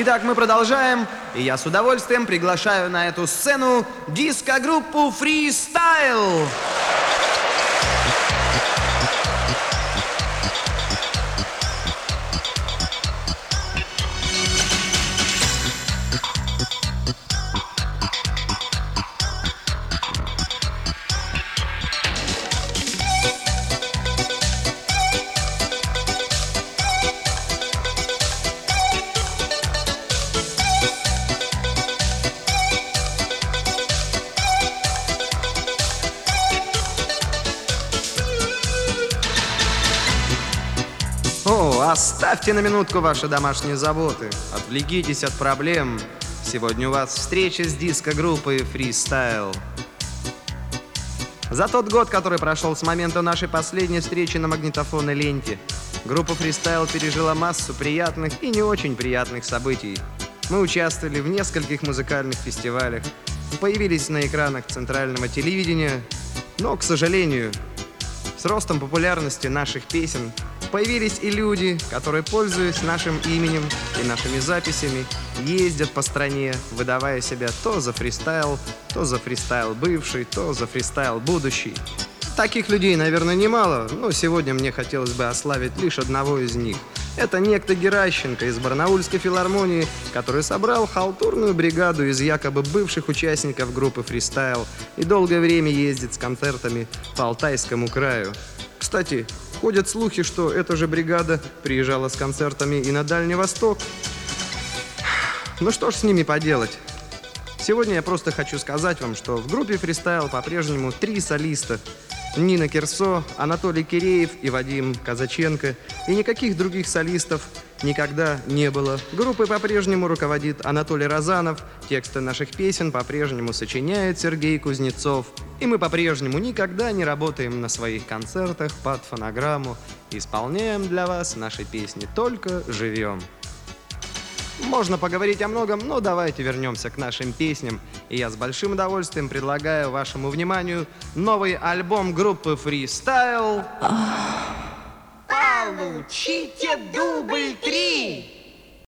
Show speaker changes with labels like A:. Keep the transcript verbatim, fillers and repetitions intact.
A: Итак, мы продолжаем, и я с удовольствием приглашаю на эту сцену диско-группу «Фристайл». О, оставьте на минутку ваши домашние заботы. Отвлекитесь от проблем. Сегодня у вас встреча с диско-группой «Фристайл». За тот год, который прошел с момента нашей последней встречи на магнитофонной ленте, группа «Фристайл» пережила массу приятных и не очень приятных событий. Мы участвовали в нескольких музыкальных фестивалях, появились на экранах центрального телевидения, но, к сожалению, с ростом популярности наших песен появились и люди, которые, пользуясь нашим именем и нашими записями, ездят по стране, выдавая себя то за фристайл, то за фристайл бывший, то за фристайл будущий. Таких людей, наверное, немало, но сегодня мне хотелось бы ославить лишь одного из них. Это некто Геращенко из Барнаульской филармонии, который собрал халтурную бригаду из якобы бывших участников группы «Фристайл» и долгое время ездит с концертами по Алтайскому краю. Кстати, ходят слухи, что эта же бригада приезжала с концертами и на Дальний Восток. Ну что ж с ними поделать? Сегодня я просто хочу сказать вам, что в группе «Фристайл» по-прежнему три солиста. Нина Кирсо, Анатолий Киреев и Вадим Казаченко. И никаких других солистов никогда не было. Группой по-прежнему руководит Анатолий Розанов. Тексты наших песен по-прежнему сочиняет Сергей Кузнецов. И мы по-прежнему никогда не работаем на своих концертах под фонограмму. Исполняем для вас наши песни «Только живем». Можно поговорить о многом, но давайте вернемся к нашим песням. И я с большим удовольствием предлагаю вашему вниманию новый альбом группы «Фристайл».
B: Получите дубль три!